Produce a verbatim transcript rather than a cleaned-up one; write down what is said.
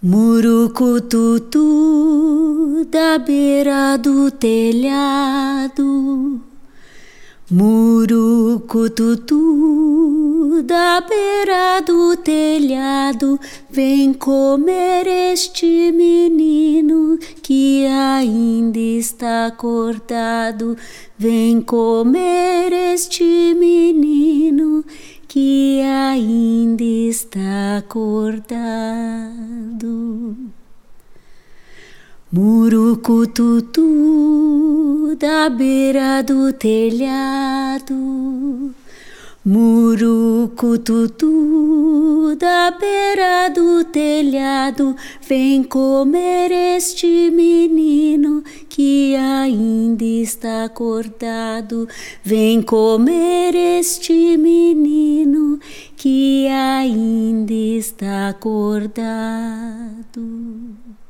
Murucututu da beira do telhado, Murucututu da beira do telhado, vem comer este menino que ainda está acordado. Vem comer este menino que ainda está acordado. Murucututu da beira do telhado, Murucututu da beira do telhado, vem comer este menino que ainda está acordado. Vem comer este menino que ainda está acordado.